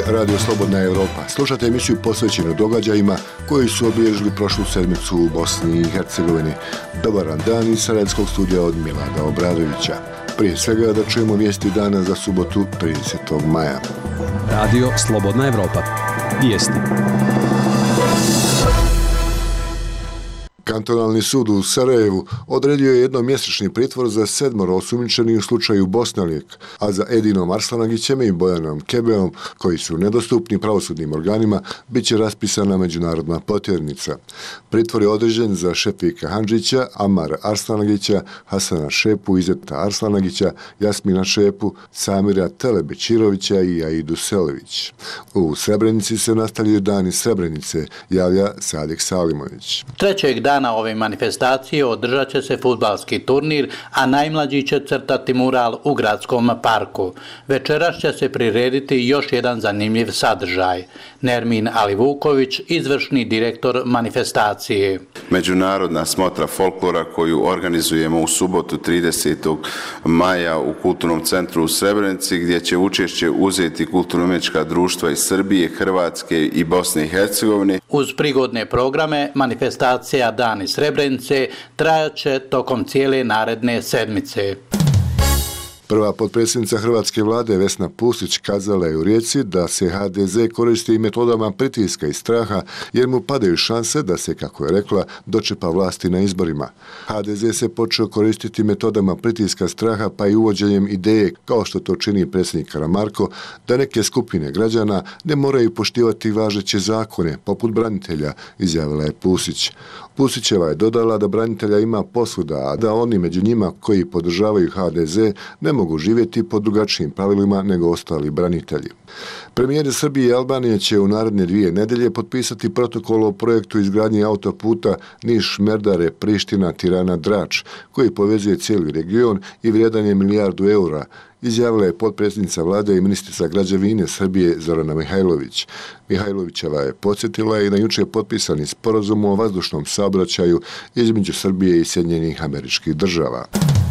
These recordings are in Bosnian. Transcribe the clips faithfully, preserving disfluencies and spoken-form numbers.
je Radio Slobodna Evropa. Slušate emisiju posvećenu događajima koji su obilježili prošlu sedmicu u Bosni i Hercegovini. Dobar dan iz sarajevskog studija od Milada Obradovića. Prije svega da čujemo vijesti dana za subotu tridesetog maja. Radio Slobodna Evropa. Vijesti. Kantonalni sud u Sarajevu odredio je jednomjesečni pritvor za sedmoro osumnjičenih u slučaju Bosnalijek, a za Edinom Arslanagićem i Bojanom Kebeom, koji su nedostupni pravosudnim organima, bit će raspisana međunarodna potjernica. Pritvor je određen za Šefika Handžića, Amara Arslanagića, Hasana Šepu, Izeta Arslanagića, Jasmina Šepu, Samira Telebećirovića i Aidu Selević. U Srebrenici se nastavljaju dani Srebrenice, javlja Sadik Salimović. Trećeg dana ove manifestacije održat će se fudbalski turnir, a najmlađi će crtati mural u gradskom parku. Večeras će se prirediti još jedan zanimljiv sadržaj. Nermin Alivuković, izvršni direktor manifestacije. Međunarodna smotra folklora koju organizujemo u subotu tridesetog maja u Kulturnom centru u Srebrenici, gdje će učešće uzeti kulturno-umjetnička društva iz Srbije, Hrvatske i Bosne i Hercegovine. Uz prigodne programe, manifestacija Dani Srebrenice trajat će tokom cijele naredne sedmice. Prva potpredsjednica hrvatske vlade Vesna Pusić kazala je u Rijeci da se ha de ze koristi i metodama pritiska i straha jer mu padaju šanse da se, kako je rekla, dočepa vlasti na izborima. ha de ze se počeo koristiti metodama pritiska, straha pa i uvođenjem ideje, kao što to čini predsjednik Karamarko, da neke skupine građana ne moraju poštivati važeće zakone, poput branitelja, izjavila je Pusić. Pusićeva je dodala da branitelja ima posvuda, a da oni među njima koji podržavaju ha de ze ne mogu živjeti po drugačijim pravilima nego ostali branitelji. Premijeri Srbije i Albanije će u naredne dvije nedelje potpisati protokol o projektu izgradnje autoputa Niš-Merdare, Priština, Tirana, Drač, koji povezuje cijeli region i vrijedan je milijardu eura, izjavila je potpredsjednica vlade i ministrica građevine Srbije Zorana Mihajlović. Mihajlovićeva je podsjetila i na jučer potpisani sporazum o vazdušnom saobraćaju između Srbije i Sjedinjenih Američkih Država.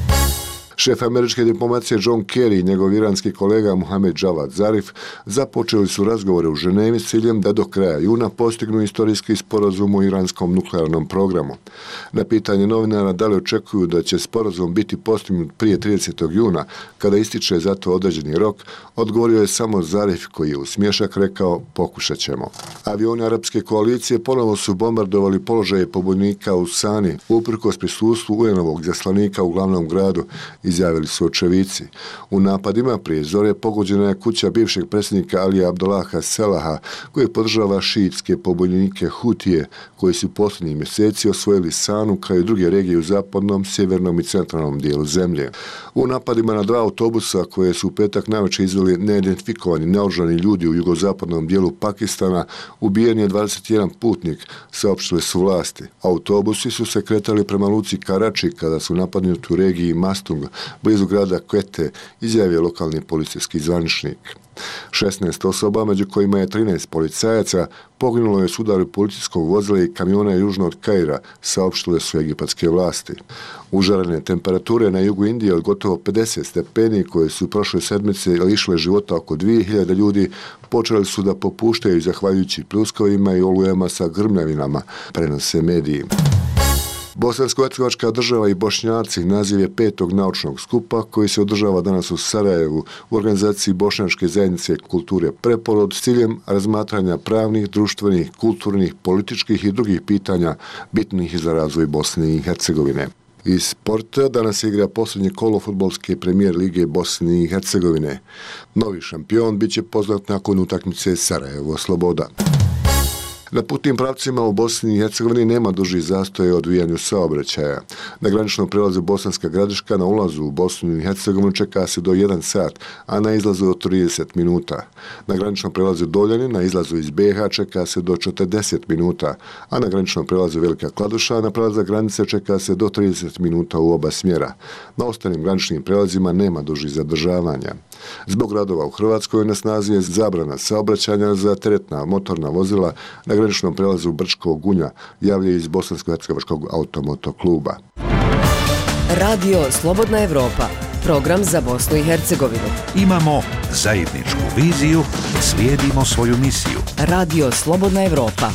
Šef američke diplomacije John Kerry i njegov iranski kolega Mohamed Javad Zarif započeli su razgovore u Ženevi s ciljem da do kraja juna postignu istorijski sporazum o iranskom nuklearnom programu. Na pitanje novinara da li očekuju da će sporazum biti postignut prije tridesetog juna, kada ističe za to određeni rok, odgovorio je samo Zarif, koji je u smješak rekao pokušat ćemo. Avioni arapske koalicije ponovo su bombardovali položaje pobunjenika u Sani, uprkos prisustvu u en-ovog izaslanika u glavnom gradu, izjavili su očevici. U napadima prije zore pogođena je kuća bivšeg predsjednika Alija Abdullaha Selaha, koji podržava šiitske pobunjenike Hutije, koji su posljednjih mjeseci osvojili Sanu kao i druge regije u zapadnom, sjevernom i centralnom dijelu zemlje. U napadima na dva autobusa koje su u petak navečer izveli neidentifikovani naoružani ljudi u jugozapadnom dijelu Pakistana, ubijen je dvadeset jedan putnik, saopštile su vlasti. Autobusi su se kretali prema luci Karači kada su napadnuti u regiji Mastung, blizu grada Quetta, izjavio lokalni policijski zvaničnik. šesnaest osoba, među kojima je trinaest policajaca, poginulo je s udaru policijskog vozila i kamiona južno od Kaira, saopštile su egipatske vlasti. Užarene temperature na jugu Indije od gotovo pedeset stepeni, koje su prošle sedmice lišile života oko dvije hiljade ljudi, počeli su da popuštaju zahvaljujući pljuskovima i olujama sa grmljavinama, prenose mediji. Bosansko-hercegovačka država i Bošnjaci naziv je petog naučnog skupa koji se održava danas u Sarajevu u organizaciji Bošnjačke zajednice kulture Preporod s ciljem razmatranja pravnih, društvenih, kulturnih, političkih i drugih pitanja bitnih za razvoj Bosne i Hercegovine. Iz sporta danas igra posljednje kolo fudbalske premijer lige Bosne i Hercegovine. Novi šampion bit će poznat nakon utakmice Sarajevo-Sloboda. Na putnim pravcima u Bosni i Hercegovini nema duži zastoje u odvijanju saobraćaja. Na graničnom prelazu Bosanska Gradiška na ulazu u Bosnu i Hercegovinu čeka se do jedan sat, a na izlazu do trideset minuta. Na graničnom prelazu Doljani na izlazu iz be ha čeka se do četrdeset minuta, a na graničnom prelazu Velika Kladuša na prelaza granice čeka se do trideset minuta u oba smjera. Na ostalim graničnim prelazima nema dužih zadržavanja. Zbog radova u Hrvatskoj na snazi je zabrana saobraćanja za teretna motorna vozila na graničnom prelazu Brčkog Gunja, javljaju iz Bosansko-hercegovačkog automotokluba. Radio Slobodna Evropa, program za Bosnu i Hercegovinu. Imamo zajedničku viziju, slijedimo svoju misiju. Radio Slobodna Evropa.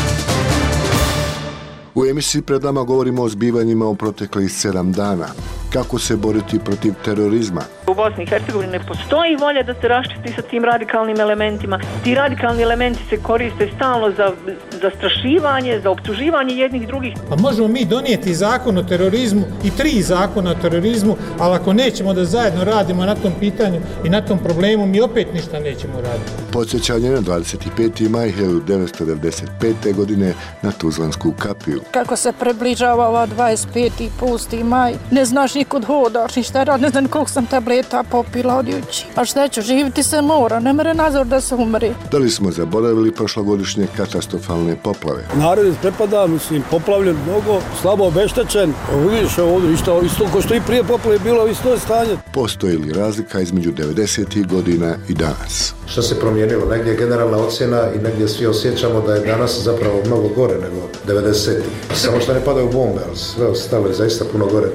U emisiji pred nama govorimo o zbivanjima u proteklih sedam dana. Kako se boriti protiv terorizma? U Bosni i Hercegovini ne postoji volja da se raščisti sa tim radikalnim elementima. Ti radikalni elementi se koriste stalno za zastrašivanje, za optuživanje jednih drugih. Pa možemo mi donijeti zakon o terorizmu i tri zakona o terorizmu, ali ako nećemo da zajedno radimo na tom pitanju i na tom problemu, mi opet ništa nećemo raditi. Podsjećanje na dvadeset peti maj hiljadu devetsto devedeset pete. godine na Tuzlansku kapiju. Kako se približava ova dvadeset peti pusti maj, ne znaš nikud hodaš, ništa rad, ne znam koliko sam tableta popila od juči. A šta ću, živiti se mora, ne mere nazor da se umri. Da li smo zaboravili prošlogodišnje katastrofalne poplave? Narod je prepada, mislim, poplavljen mnogo, slabo obeštećen. Vidiš ovdje, isto, isto ko što i prije poplave bilo, isto je stanje. Postoji li razlika između devedesetih godina i danas? Što se promijenilo? Negdje je generalna ocjena i negdje svi osjećamo da je danas zapravo mnogo gore nego devedesetih. Samo što ne padaju bombe, ali sve ostalo je zaista puno gore.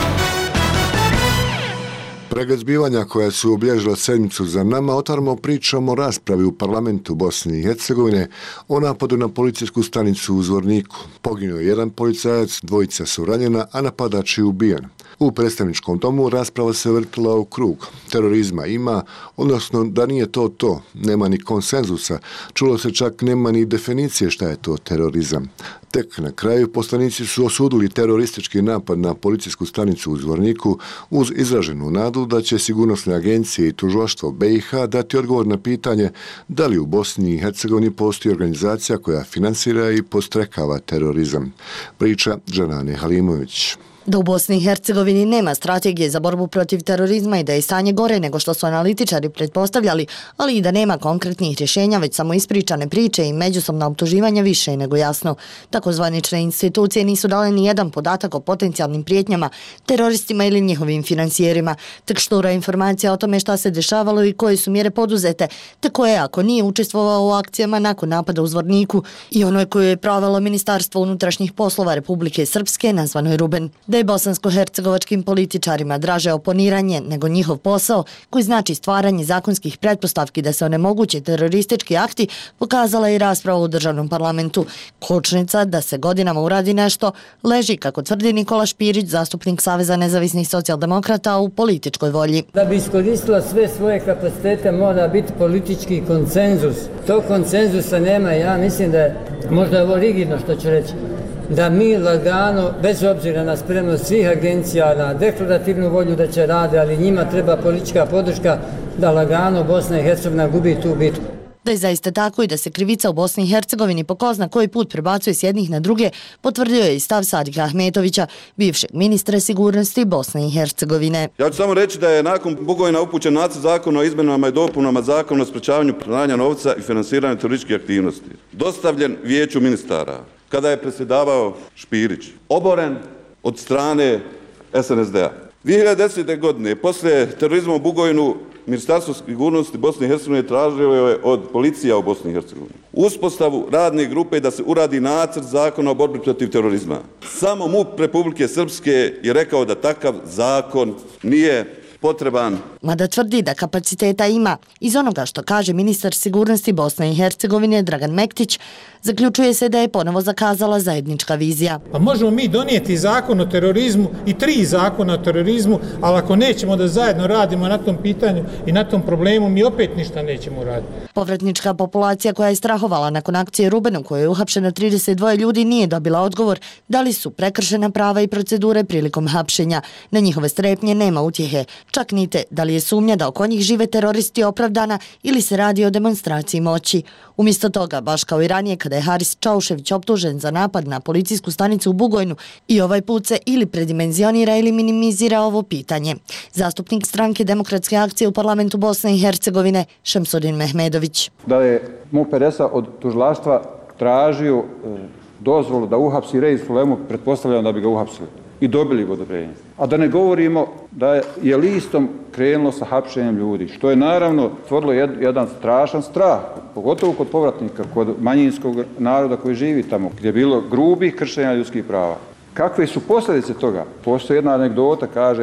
Pregled zbivanja koja su obilježila sedmicu za nama, otvaramo pričom o raspravi u parlamentu Bosne i Hercegovine o napadu na policijsku stanicu u Zvorniku. Poginuo je jedan policajac, dvojica su ranjena, a napadač je ubijen. U predstavničkom domu rasprava se vrtila u krug. Terorizma ima, odnosno da nije to to, nema ni konsenzusa, čulo se čak nema ni definicije šta je to terorizam. Tek na kraju poslanici su osudili teroristički napad na policijsku stanicu u Zvorniku uz izraženu nadu da će sigurnosne agencije i tužilaštvo B i H dati odgovor na pitanje da li u Bosni i Hercegovini postoji organizacija koja finansira i podstrekava terorizam. Priča Džanane Halimović. Da u Bosni i Hercegovini nema strategije za borbu protiv terorizma i da je stanje gore nego što su analitičari pretpostavljali, ali i da nema konkretnih rješenja, već samo ispričane priče i međusobna optuživanja više je nego jasno. Tako zvanične institucije nisu dale ni jedan podatak o potencijalnim prijetnjama, teroristima ili njihovim financijerima, tek štura informacija o tome šta se dešavalo i koje su mjere poduzete, te koje ako nije učestvovao u akcijama nakon napada u Zvorniku i onoj koju je provelo Ministarstvo unutrašnjih poslova Republike Srpske, nazvanoj Ruben. Da je bosansko-hercegovačkim političarima draže oponiranje nego njihov posao, koji znači stvaranje zakonskih pretpostavki da se onemoguće teroristički akti, pokazala je i rasprava u državnom parlamentu. Kočnica da se godinama uradi nešto leži, kako tvrdi Nikola Špirić, zastupnik Saveza nezavisnih socijaldemokrata, u političkoj volji. Da bi iskoristila sve svoje kapacitete mora biti politički konsenzus. Tog konsenzusa nema, ja mislim da je možda ovo rigidno što ću reći, da mi lagano, bez obzira na spremnost svih agencija, na deklarativnu volju da će rade, ali njima treba politička podrška, da lagano Bosna i Hercegovina gubi tu bitku. Da je zaista tako i da se krivica u Bosni i Hercegovini po ko zna koji put prebacuje s jednih na druge, potvrdio je i stav Sadika Ahmetovića, bivšeg ministra sigurnosti Bosne i Hercegovine. Ja ću samo reći da je nakon Bugojna upućen nacrt zakona o izmenama i dopunama zakona o sprečavanju pranja novca i finansiranju terorističkih aktivnosti, dostavljen vijeću ministara, kada je predsjedavao Špirić, oboren od strane S N S D-a. dvije hiljade desete. godine, poslije terorizma u Bugojnu, Ministarstvo sigurnosti Bosne i Hercegovine tražilo je od policija u Bosni i Hercegovini uspostavu radne grupe da se uradi nacrt zakona o borbi protiv terorizma. Samo M U P Republike Srpske je rekao da takav zakon nije potreban. Mada tvrdi da kapaciteta ima, iz onoga što kaže ministar sigurnosti Bosne i Hercegovine Dragan Mektić, zaključuje se da je ponovo zakazala zajednička vizija. Pa možemo mi donijeti zakon o terorizmu i tri zakona o terorizmu, ali ako nećemo da zajedno radimo na tom pitanju i na tom problemu, mi opet ništa nećemo raditi. Povratnička populacija koja je strahovala nakon akcije Ruben u kojoj je uhapšeno trideset dva ljudi nije dobila odgovor da li su prekršena prava i procedure prilikom hapšenja. Na njihove strepnje nema utjehe, čak nite da li je sumnja da oko njih žive teroristi opravdana ili se radi o demonstraciji moći. Umjesto toga, baš kao i ranije kada je Haris Čaušević optužen za napad na policijsku stanicu u Bugojnu, i ovaj put se ili predimenzionira ili minimizira ovo pitanje. Zastupnik stranke Demokratske akcije u parlamentu Bosne i Hercegovine Šemsudin Mehmedović. Da je M U P R S-a od tužilaštva tražio dozvolu da uhapsi Reis Fulemu, pretpostavljam da bi ga uhapsili i dobili odobrenje. A da ne govorimo da je listom krenulo sa hapšenjem ljudi, što je naravno stvorilo jedan strašan strah, pogotovo kod povratnika, kod manjinskog naroda koji živi tamo, gdje je bilo grubih kršenja ljudskih prava. Kakve su posljedice toga? Postoji jedna anegdota, kaže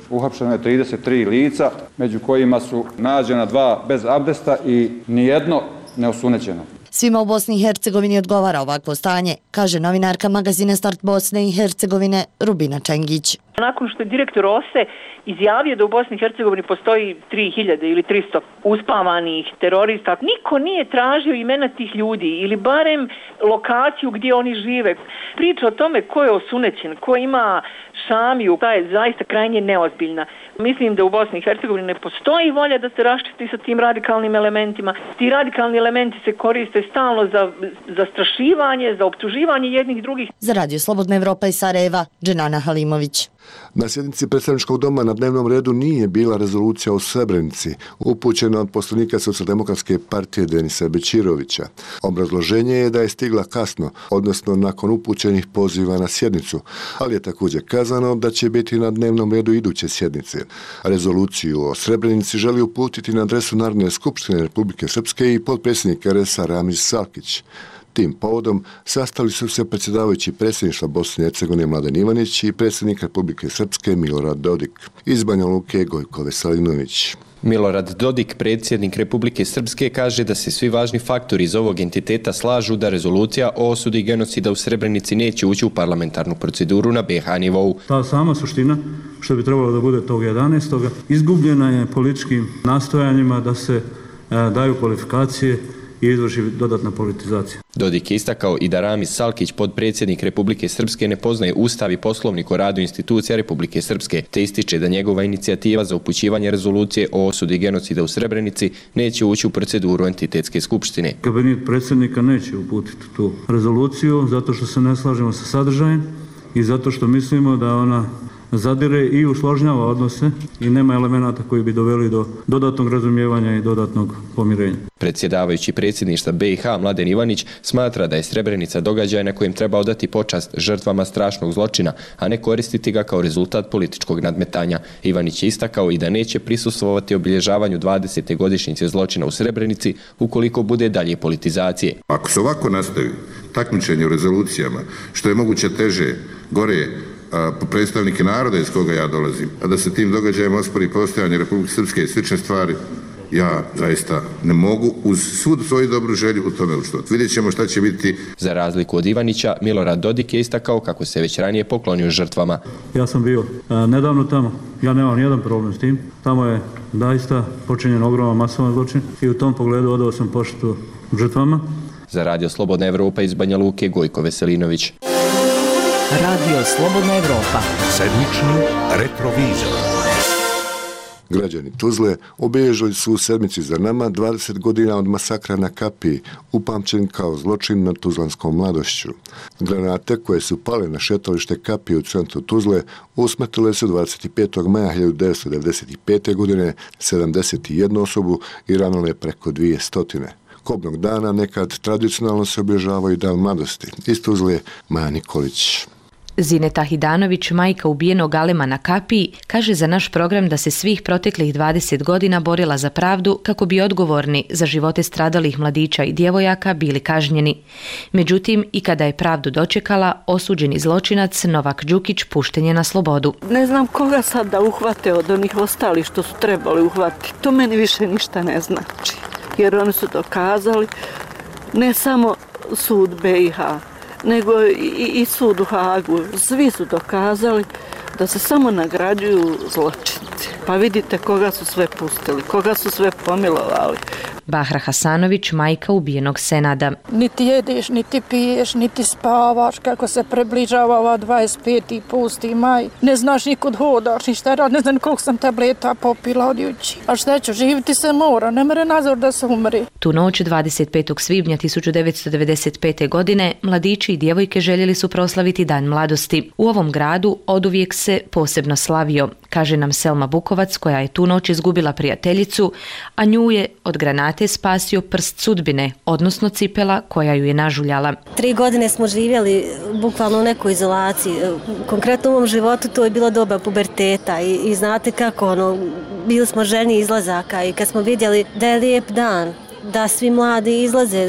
uhapšeno je trideset tri lica, među kojima su nađena dva bez abdesta i nijedno neosunećeno. Svima u Bosni i Hercegovini odgovara ovakvo stanje, kaže novinarka magazina Start Bosne i Hercegovine Rubina Čengić. Nakon što je direktor O S E izjavio da u Bosni i Hercegovini postoji tri hiljade ili tristo uspavanih terorista, niko nije tražio imena tih ljudi ili barem lokaciju gdje oni žive. Priča o tome ko je osunećen, ko ima šamiju, ta je zaista krajnje neozbiljna. Mislim da u Bosni i Hercegovini ne postoji volja da se raščisti sa tim radikalnim elementima. Ti radikalni elementi se koriste stalno za zastrašivanje, za optuživanje jednih drugih. Za Radio Slobodna Evropa iz Sarajeva, Dženana Halimović. Na sjednici predstavničkog doma na dnevnom redu nije bila rezolucija o Srebrenici, upućena od poslanika Socijaldemokratske partije Denisa Bećirovića. Obrazloženje je da je stigla kasno, odnosno nakon upućenih poziva na sjednicu, ali je također kazano da će biti na dnevnom redu iduće sjednice. Rezoluciju o Srebrenici želi uputiti na adresu Narodne skupštine Republike Srpske i potpredsjednik R S A Ramiz Salkić. Tim povodom sastali su se predsjedavajući predsjedništva Bosne i Hercegovine Mladen Ivanić i predsjednik Republike Srpske Milorad Dodik. Iz Banja Luke Gojko Veselinović. Milorad Dodik, predsjednik Republike Srpske, kaže da se svi važni faktori iz ovog entiteta slažu da rezolucija o osudi genocida u Srebrenici neće ući u parlamentarnu proceduru na B H nivou. Ta sama suština, što bi trebalo da bude tog jedanaestog izgubljena je političkim nastojanjima da se daju kvalifikacije i izvrši dodatna politizacija. Dodik je istakao i da Ramiz Salkić, podpredsjednik Republike Srpske, ne poznaje Ustav i Poslovnik o radu institucija Republike Srpske, te ističe da njegova inicijativa za upućivanje rezolucije o osudi genocida u Srebrenici neće ući u proceduru entitetske skupštine. Kabinet predsjednika neće uputiti tu rezoluciju zato što se ne slažemo sa sadržajem i zato što mislimo da ona zadire i usložnjava odnose i nema elemenata koji bi doveli do dodatnog razumijevanja i dodatnog pomirenja. Predsjedavajući predsjedništva B i H Mladen Ivanić smatra da je Srebrenica događaj na kojem treba odati počast žrtvama strašnog zločina, a ne koristiti ga kao rezultat političkog nadmetanja. Ivanić je istakao i da neće prisustvovati obilježavanju dvadesete godišnjice zločina u Srebrenici ukoliko bude dalje politizacije. Ako se ovako nastavi takmičenje u rezolucijama, što je moguće teže, gore po predstavnike naroda iz koga ja dolazim, a da se tim događajem ospori postojanje Republike Srpske i slične stvari, ja zaista ne mogu uz svu svoju dobru želju u tome učestvovati. Vidjet ćemo šta će biti. Za razliku od Ivanića, Milorad Dodik je istakao kako se već ranije poklonio žrtvama. Ja sam bio a, nedavno tamo, ja nemam nijedan problem s tim. Tamo je zaista počinjen ogroman masovan zločin i u tom pogledu odao sam poštu žrtvama. Za Radio Slobodna Evropa iz Banja Luke Gojko Veselinović. Radio Slobodna Evropa. Sedmični retrovizor. Građani Tuzle obilježili su u sedmici za nama dvadeset godina od masakra na Kapiji, upamćen kao zločin nad tuzlanskom mladošću. Granate koje su pale na šetalište Kapije u centru Tuzle usmrtile su dvadeset petog maja hiljadu devetsto devedeset pete. godine sedamdeset jednu osobu i ranile preko dvije stotine. Kobnog dana nekad tradicionalno se obilježavaju dan mladosti. Iz Tuzle Maja Nikolić. Zineta Hidanović, majka ubijenog Alema na Kapiji, kaže za naš program da se svih proteklih dvadeset godina borila za pravdu kako bi odgovorni za živote stradalih mladića i djevojaka bili kažnjeni. Međutim, i kada je pravdu dočekala, osuđeni zločinac Novak Đukić pušten je na slobodu. Ne znam koga sad da uhvate od onih ostalih što su trebali uhvatiti. To meni više ništa ne znači. Jer oni su dokazali ne samo sud B i H, nego i, i sud u Hagu. Svi su dokazali da se samo nagrađuju zločinci. Pa vidite koga su sve pustili, koga su sve pomilovali. Bahra Hasanović, majka ubijenog Senada. Niti jedeš, niti piješ, niti spavaš, kako se približava ova dvadeset peti pusti maj. Ne znaš nikud hodaš, ništa rad, ne znam koliko sam tableta popila od juči. A šta ću, živiti se mora, ne mere nazor da se umri. Tu noć dvadeset petog svibnja hiljadu devetsto devedeset pete. godine mladići i djevojke željeli su proslaviti Dan mladosti. U ovom gradu oduvijek se posebno slavio, kaže nam Selma Bukovac, koja je tu noć izgubila prijateljicu, a nju je od granate spasio prst sudbine, odnosno cipela koja ju je nažuljala. Tri godine smo živjeli bukvalno u nekoj izolaciji. Konkretno u ovom životu to je bilo doba puberteta i, i znate kako, ono, bili smo ženi izlazaka i kad smo vidjeli da je lijep dan, da svi mladi izlaze,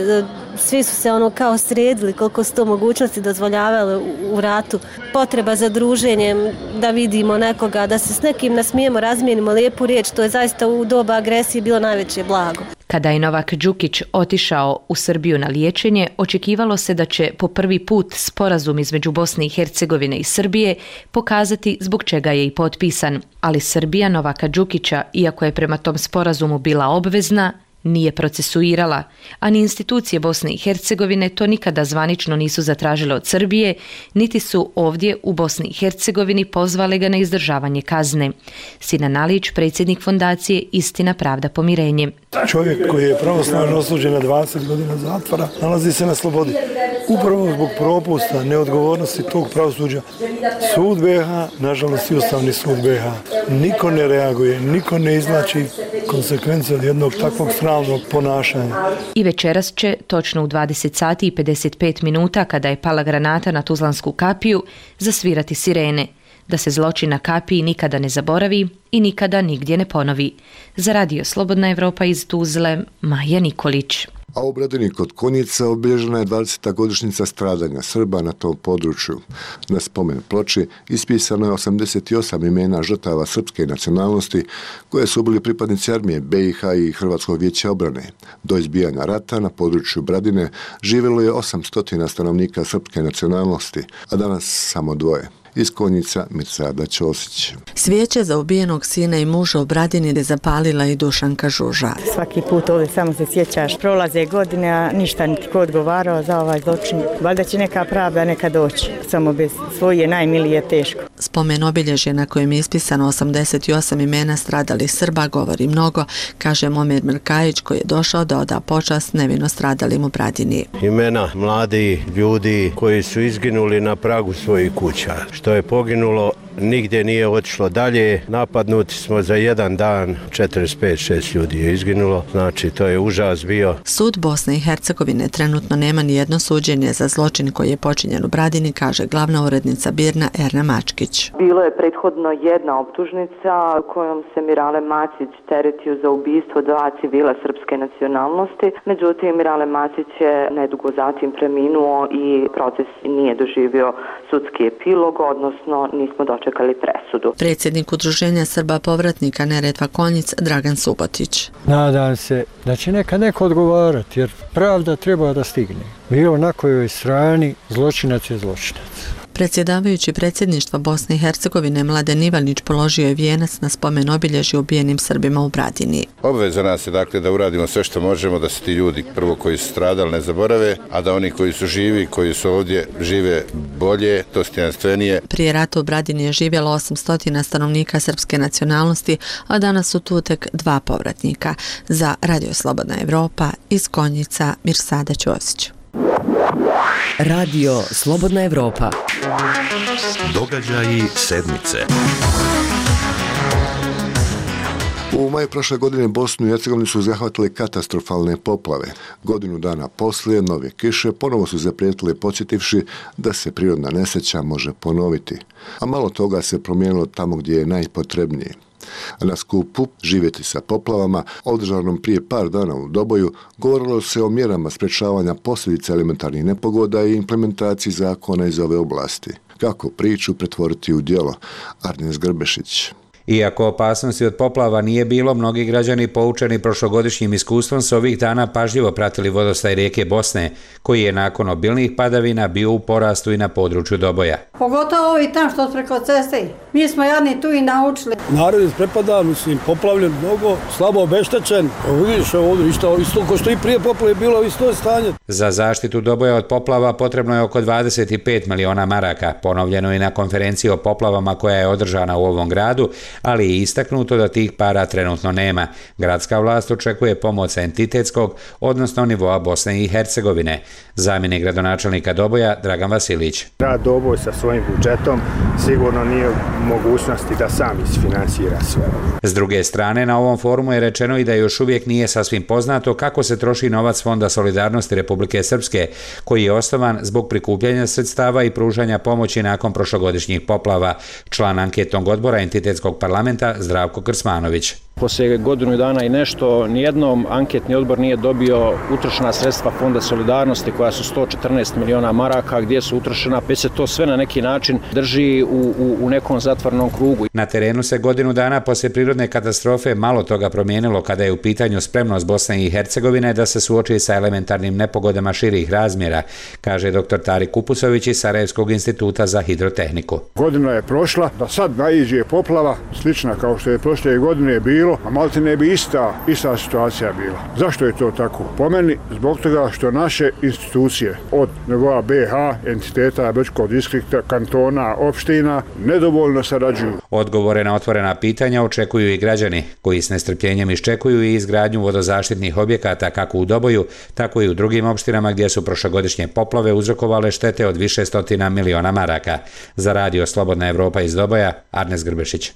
svi su se ono kao sredili koliko su to mogućnosti dozvoljavale u, u ratu. Potreba za druženjem, da vidimo nekoga, da se s nekim nasmijemo, razmijenimo lijepu riječ, to je zaista u doba agresije bilo najveće blago. Kada je Novak Đukić otišao u Srbiju na liječenje, očekivalo se da će po prvi put sporazum između Bosne i Hercegovine i Srbije pokazati zbog čega je i potpisan. Ali Srbija Novaka Đukića, iako je prema tom sporazumu bila obvezna, nije procesuirala, a ni institucije Bosne i Hercegovine to nikada zvanično nisu zatražile od Srbije, niti su ovdje u Bosni i Hercegovini pozvale ga na izdržavanje kazne. Sinan Alić, predsjednik fondacije Istina, pravda, pomirenje. Čovjek koji je pravosnažno osuđen na dvadeset godina zatvora nalazi se na slobodi. Upravo zbog propusta, neodgovornosti tog pravosuđa. Sud be ha, nažalost i Ustavni sud be ha, niko ne reaguje, niko ne izvlači konsekvence od jednog takvog sramnog ponašanja. I večeras će, točno u dvadeset sati i pedeset pet minuta, kada je pala granata na Tuzlansku kapiju, zasvirati sirene, da se zločin na kapiji nikada ne zaboravi i nikada nigdje ne ponovi. Za Radio Slobodna Evropa iz Tuzle, Maja Nikolić. A u Bradini kod Konjica obilježena je dvadeseta godišnjica stradanja Srba na tom području. Na spomen ploči ispisano je osamdeset osam imena žrtava srpske nacionalnosti koje su bili pripadnici armije be i ha i Hrvatskog vijeća obrane. Do izbijanja rata na području Bradine živjelo je osamsto stanovnika srpske nacionalnosti, a danas samo dvoje. Iz Konjica Mirsada Ćosić. Svijeće za ubijenog sina i muža u Bradini je zapalila i Dušanka Žuža. Svaki put ovdje samo se sjećaš, prolaze godine, a ništa niti ko odgovarao za ovaj zločin. Valjda će neka pravda neka doći, samo bez svoje najmilije teško. Spomen obilježje na kojem je ispisano osamdeset osam imena stradalih Srba govori mnogo, kaže Momer Mrkajić, koji je došao da oda počast nevino stradalim u Bradini. Imena mladi ljudi koji su izginuli na pragu svojih kuća. Što je poginulo, nigdje nije otišlo dalje. Napadnuti smo za jedan dan, četrdeset pet šest ljudi je izginulo, znači to je užas bio. Sud Bosne i Hercegovine trenutno nema ni jedno suđenje za zločin koji je počinjen u Bradini, kaže glavna urednica Birna Erna Mačkić. Bilo je prethodno jedna optužnica kojom se Mirale Macić teretio za ubistvo dva civila srpske nacionalnosti. Međutim, Mirale Macić je nedugo zatim preminuo i proces nije doživio sudski epilog, odnosno nismo dočekali presudu. Predsjednik Udruženja Srba povratnika Neretva Konjic Dragan Subotić. Nadam se da će nekad neko odgovarati, jer pravda treba da stigne. Bilo na kojoj strani, zločinac je zločinac. Predsjedavajući predsjedništva Bosne i Hercegovine Mladen Ivanić položio je vijenac na spomen obilježju ubijenim Srbima u Bradini. Obveza nas je dakle da uradimo sve što možemo da se ti ljudi prvo koji su stradali ne zaborave, a da oni koji su živi, koji su ovdje žive bolje, dostojanstvenije. Prije rata u Bradini je živjelo osamsto stanovnika srpske nacionalnosti, a danas su tu tek dva povratnika. Za Radio Slobodna Evropa iz Konjica Mirsada Ćosić. Radio Slobodna Evropa. Događaji sedmice. U maju prošle godine Bosnu i Hercegovinu su zahvatile katastrofalne poplave. Godinu dana poslije nove kiše ponovo su zaprijetile podsjetivši da se prirodna nesreća može ponoviti. A malo toga se promijenilo tamo gdje je najpotrebnije. Na skupu Živjeti sa poplavama, održanom prije par dana u Doboju, govorilo se o mjerama sprečavanja posljedica elementarnih nepogoda i implementaciji zakona iz ove oblasti. Kako priču pretvoriti u djelo? Arnes Grbešić. Iako opasnosti od poplava nije bilo, mnogi građani poučeni prošlogodišnjim iskustvom su ovih dana pažljivo pratili vodostaj rijeke Bosne, koji je nakon obilnih padavina bio u porastu i na području Doboja. Pogotovo ovi tam što preko ceste. Mi smo jadni tu i naučili. Narod isprepada, mislim, poplavljen mnogo, slabo obeštećen. Vidiš ovdje, isto, isto ko što i prije poplave bilo, isto je stanje. Za zaštitu Doboja od poplava potrebno je oko dvadeset pet miliona maraka. Ponovljeno i na konferenciji o poplavama koja je održana u ovom gradu, ali je istaknuto da tih para trenutno nema. Gradska vlast očekuje pomoć sa entitetskog, odnosno nivoa Bosne i Hercegovine. Zamjenik gradonačelnika Doboja Dragan Vasilić. Grad Doboj sa svojim budžetom sigurno nije u mogućnosti da sam isfinansira sve. S druge strane, na ovom forumu je rečeno i da još uvijek nije sasvim poznato kako se troši novac Fonda solidarnosti Republike Srpske, koji je osnovan zbog prikupljanja sredstava i pružanja pomoći nakon prošlogodišnjih poplava. Član anketnog odbora entitetskog parlamenta Zdravko Krsmanović. Poslije godinu dana i nešto, nijednom anketni odbor nije dobio utrošena sredstva Fonda solidarnosti koja su sto četrnaest miliona maraka, gdje su utrošena, već se to sve na neki način drži u, u, u nekom zatvornom krugu. Na terenu se godinu dana poslije prirodne katastrofe malo toga promijenilo kada je u pitanju spremnost Bosne i Hercegovine da se suoči sa elementarnim nepogodama širih razmjera, kaže doktor Tarik Kupusović iz Sarajevskog instituta za hidrotehniku. Godina je prošla, da sad naiđe poplava, slična kao što je prošle godine bilo, a malti ne bi ista, ista situacija bila. Zašto je to tako? Po meni, zbog toga što naše institucije od nivoa B H, entiteta Bečkog distrikta, kantona, opština, nedovoljno sarađuju. Odgovore na otvorena pitanja očekuju i građani, koji s nestrpljenjem iščekuju i izgradnju vodozaštitnih objekata kako u Doboju, tako i u drugim opštinama gdje su prošlogodišnje poplave uzrokovale štete od više stotina miliona maraka. Za radio Slobodna Evropa iz Doboja, Arnes Grbešić.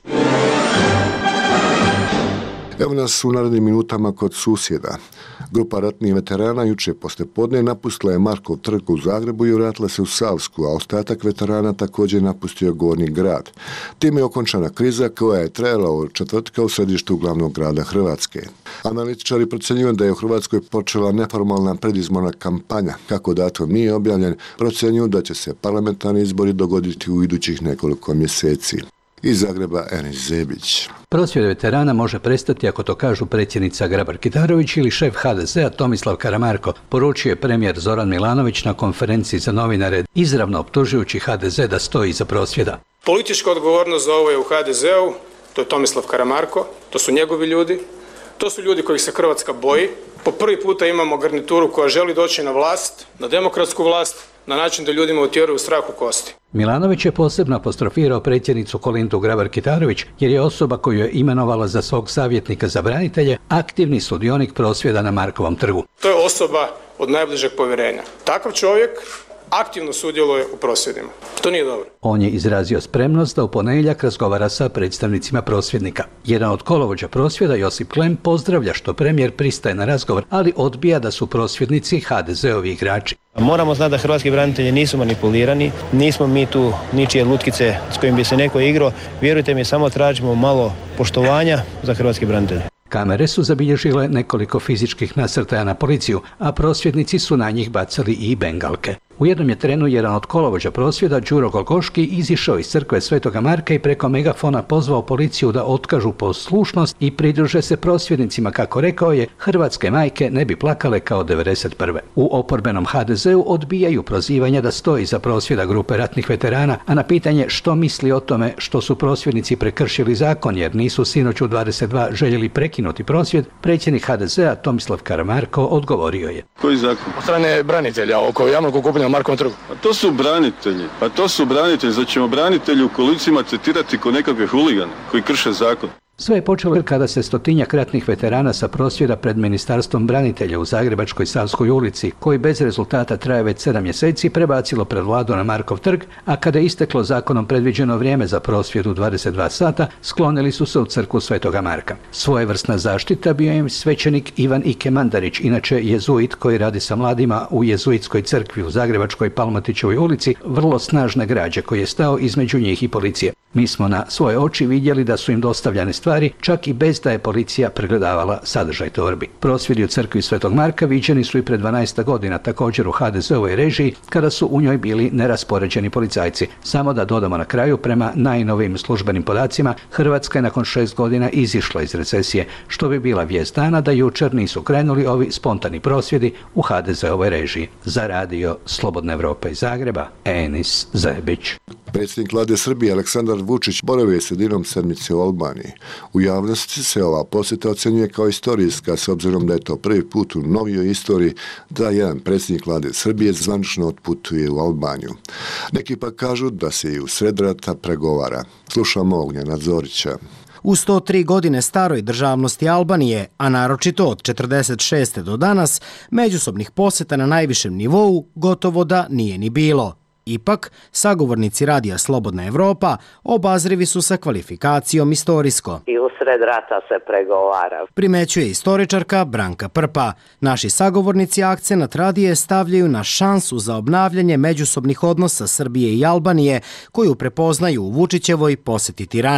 Evo nas u narednim minutama kod susjeda. Grupa ratnih veterana juče poslijepodne napustila je Markov trg u Zagrebu i vratila se u Savsku, a ostatak veterana također napustio Gornji grad. Time je okončana kriza koja je trajala od četvrtka u središtu glavnog grada Hrvatske. Analitičari procjenjuju da je u Hrvatskoj počela neformalna predizborna kampanja. Kako datum nije objavljen, procjenjuju da će se parlamentarni izbori dogoditi u idućih nekoliko mjeseci. Iz Zagreba, Enis Zebić. Prosvjed veterana može prestati ako to kažu predsjednica Grabar-Kitarović ili šef H D Z-a Tomislav Karamarko, poručio je premijer Zoran Milanović na konferenciji za novinare, izravno optužujući H D Z da stoji iza prosvjeda. Politička odgovornost za ovo je u H D Z-u, to je Tomislav Karamarko, to su njegovi ljudi, to su ljudi kojih se Hrvatska boji. Po prvi puta imamo garnituru koja želi doći na vlast, na demokratsku vlast, na način da ljudima utjeruju strah u kosti. Milanović je posebno apostrofirao predsjednicu Kolindu Grabar-Kitarović jer je osoba koju je imenovala za svog savjetnika za branitelje aktivni sudionik prosvjeda na Markovom trgu. To je osoba od najbližeg povjerenja. Takav čovjek aktivno sudjeluje u prosvjedima. To nije dobro. On je izrazio spremnost da u ponedjeljak razgovara sa predstavnicima prosvjednika. Jedan od kolovođa prosvjeda, Josip Klem, pozdravlja što premijer pristaje na razgovor, ali odbija da su prosvjednici H D Z-ovi igrači. Moramo znati da hrvatski branitelji nisu manipulirani, nismo mi tu ničije lutkice s kojim bi se neko igrao. Vjerujte mi, samo tražimo malo poštovanja za hrvatski branitelje. Kamere su zabilježile nekoliko fizičkih nasrtaja na policiju, a prosvjednici su na njih bacali i bengalke. U jednom je trenu jedan od kolovođa prosvjeda, Đuro Golgoški, izišao iz crkve Svetoga Marka i preko megafona pozvao policiju da otkažu poslušnost i pridruže se prosvjednicima, kako rekao je, hrvatske majke ne bi plakale kao devedeset prve. U oporbenom H D Z-u odbijaju prozivanja da stoji za prosvjeda grupe ratnih veterana, a na pitanje što misli o tome što su prosvjednici prekršili zakon jer nisu sinoć u dvadeset dva željeli prekinuti prosvjed, predsjednik H D Z-a Tomislav Karamarko odgovorio je. Koji zakon? Od strane branitelja oko javnog okupljanja na Markovom trgu. Pa to su branitelji, pa to su branitelji, znači ćemo branitelji u kolicima tretirati ko nekakve huligane koji krše zakon. Sve je počelo kada se stotinjak ratnih veterana sa prosvjeda pred Ministarstvom branitelja u Zagrebačkoj Savskoj ulici, koji bez rezultata traje već sedam mjeseci, prebacilo pred vladu na Markov trg, a kada je isteklo zakonom predviđeno vrijeme za prosvjed u dvadeset dva sata, sklonili su se u crkvu Svetoga Marka. Svojevrsna zaštita bio im svećenik Ivan Ike Mandarić, inače jezuit koji radi sa mladima u jezuitskoj crkvi u Zagrebačkoj Palmotićevoj ulici, vrlo snažne građe koji je stao između njih i policije. Mi smo na svoje oči vidjeli da su im dostavljane stvari, čak i bez da je policija pregledavala sadržaj torbi. Prosvjedi u crkvi Svetog Marka viđeni su i pred dvanaest godina, također u H D Z-ovoj režiji, kada su u njoj bili neraspoređeni policajci. Samo da dodamo na kraju, prema najnovijim službenim podacima, Hrvatska je nakon šest godina izišla iz recesije, što bi bila vijest dana da jučer nisu krenuli ovi spontani prosvjedi u H D Z-ovoj režiji. Za radio Slobodna Evropa iz Zagreba, Enis Zebić. Predsjednik vlade Srbije Aleksandar Vučić boravio je sredinom sedmice u Albaniji. U javnosti se ova posjeta ocjenjuje kao istorijska, s obzirom da je to prvi put u novijoj istoriji da jedan predsjednik vlade Srbije zvanično otputuje u Albaniju. Neki pa kažu da se i u sred rata pregovara. Slušamo Ognjena Zorića. U sto tri godine staroj državnosti Albanije, a naročito od četrdeset šeste do danas, međusobnih posjeta na najvišem nivou gotovo da nije ni bilo. Ipak, sagovornici radija Slobodna Evropa obazrivi su sa kvalifikacijom istorijsko. I u sred rata se pregovara. Primećuje istoričarka Branka Prpa. Naši sagovornici akcenat radije stavljaju na šansu za obnavljanje međusobnih odnosa Srbije i Albanije, koju prepoznaju u Vučićevoj posjeti Tirani.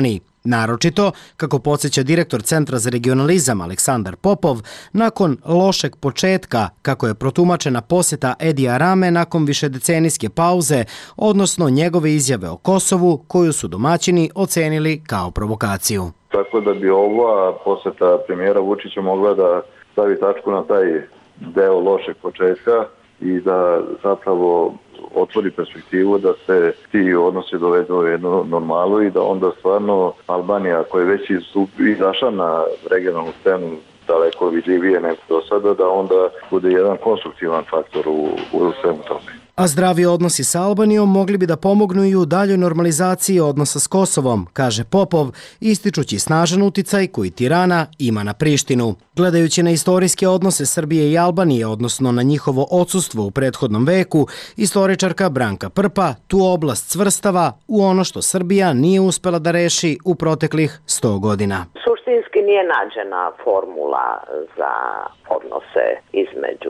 Naročito, kako podsjeća direktor Centra za regionalizam Aleksandar Popov, nakon lošeg početka, kako je protumačena posjeta Edija Rame nakon višedecenijske pauze, odnosno njegove izjave o Kosovu, koju su domaćini ocenili kao provokaciju. Tako da bi ova posjeta premijera Vučića mogla da stavi tačku na taj deo lošeg početka i da zapravo otvori perspektivu da se ti odnosi dovedu u jednu normalu i da onda stvarno Albanija, koja je već izašla na regionalnu scenu daleko vidljivije nego do sada, da onda bude jedan konstruktivan faktor u, u svemu tome. A zdravi odnosi sa Albanijom mogli bi da pomognu i u daljoj normalizaciji odnosa s Kosovom, kaže Popov, ističući snažan uticaj koji Tirana ima na Prištinu. Gledajući na istorijske odnose Srbije i Albanije, odnosno na njihovo odsustvo u prethodnom veku, istoričarka Branka Prpa tu oblast svrstava u ono što Srbija nije uspela da reši u proteklih sto godina. Suštinski nije nađena formula za odnose između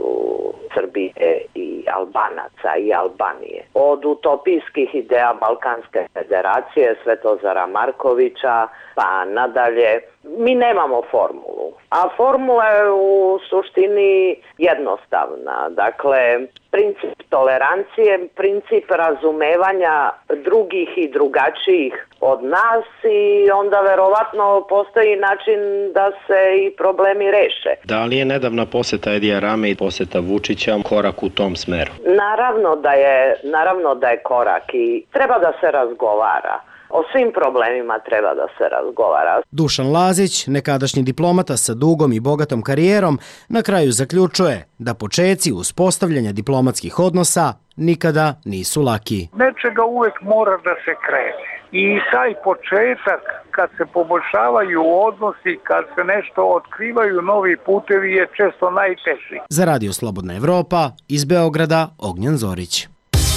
Srbije i Albanaca i Albanije. Od utopijskih ideja Balkanske federacije, Svetozara Markovića, pa nadalje, mi nemamo formulu. A formula je u suštini jednostavna. Dakle, princip tolerancije, princip razumevanja drugih i drugačijih od nas i onda verovatno postoji način da se i problemi reše. Da li je nedavna posjeta Edija Rame i posjeta Vučića korak u tom smeru? Naravno da je, naravno da je korak i treba da se razgovara. O svim problemima treba da se razgovara. Dušan Lazić, nekadašnji diplomata sa dugom i bogatom karijerom, na kraju zaključuje da počeci uspostavljanja diplomatskih odnosa nikada nisu laki. Nečega uvek mora da se krene. I taj početak, kad se poboljšavaju odnosi, kad se nešto otkrivaju novi putevi, je često najteži. Za Radio Slobodna Evropa, iz Beograda, Ognjan Zorić.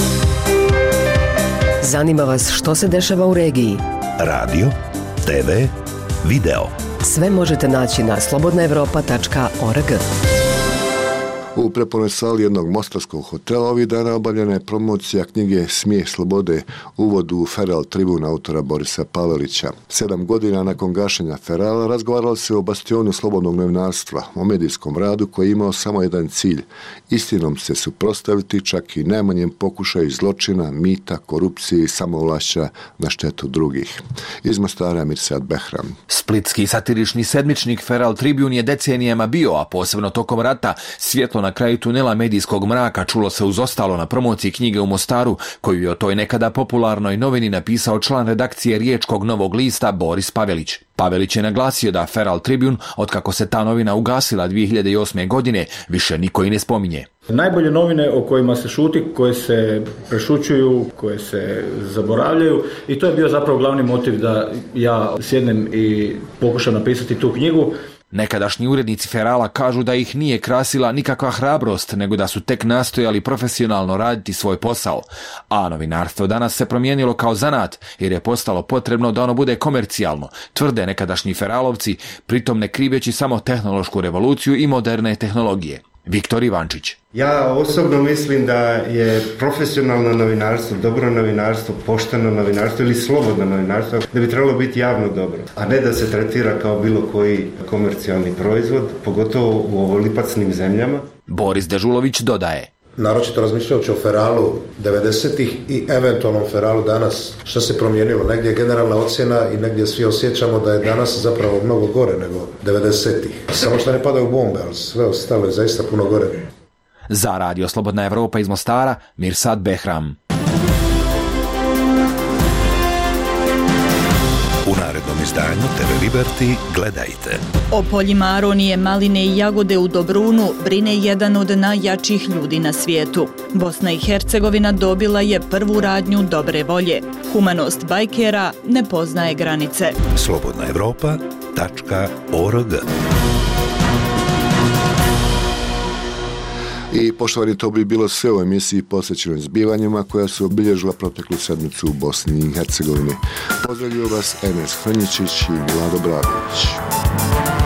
Zanima vas što se dešava u regiji? Radio, te ve, video. Sve možete naći na slobodna evropa tačka org. U prepunoj sali jednog mostarskog hotela ovih dana obavljena je promocija knjige Smijeh slobode, uvod u Feral Tribun autora Borisa Pavelića. Sedam godina nakon gašenja Ferala razgovaralo se o bastionu slobodnog novinarstva, o medijskom radu koji je imao samo jedan cilj, istinom se suprotstaviti čak i najmanjem pokušaju zločina, mita, korupcije i samouvlašća na štetu drugih. Iz Mostara Mirsad Behram. Splitski satirični sedmičnik Feral Tribun je decenijama bio, a posebno tokom rata, svjetlo na kraju tunela medijskog mraka čulo se uz ostalo na promociji knjige u Mostaru, koju je o toj nekada popularnoj novini napisao član redakcije Riječkog Novog lista Boris Pavelić. Pavelić je naglasio da Feral Tribun, otkako se ta novina ugasila dvije hiljade osme. godine, više niko i ne spominje. Najbolje novine o kojima se šuti, koje se prešućuju, koje se zaboravljaju, i to je bio zapravo glavni motiv da ja sjednem i pokušam napisati tu knjigu. Nekadašnji urednici Ferala kažu da ih nije krasila nikakva hrabrost, nego da su tek nastojali profesionalno raditi svoj posao. A novinarstvo danas se promijenilo kao zanat, jer je postalo potrebno da ono bude komercijalno, tvrde nekadašnji Feralovci, pritom ne kriveći samo tehnološku revoluciju i moderne tehnologije. Viktor Ivančić. Ja osobno mislim da je profesionalno novinarstvo, dobro novinarstvo, pošteno novinarstvo ili slobodno novinarstvo, da bi trebalo biti javno dobro, a ne da se tretira kao bilo koji komercijalni proizvod, pogotovo u ovolipacnim zemljama. Boris Dežulović dodaje. Naročito razmišljajući o Feralu devedesetih i eventualnom Feralu danas, što se promijenilo? Negdje je generalna ocjena i negdje svi osjećamo da je danas zapravo mnogo gore nego devedesetih. Samo što ne padaju bombe, ali sve ostalo je zaista puno gore. Za Radio Slobodna Evropa iz Mostara, Mirsad Behram. U narednom izdanju te ve Liberty gledajte. O poljima aronije, maline i jagode u Dobrunu brine jedan od najjačih ljudi na svijetu. Bosna i Hercegovina dobila je prvu radnju dobre volje. Humanost bajkera ne poznaje granice. slobodna evropa tačka org. I poštovani, to bi bilo sve u emisiji posvećenoj zbivanjima koja su obilježila proteklu sedmicu u Bosni i Hercegovini. Pozdravljaju vas Enes Hrnjičić i Vlado Bradović.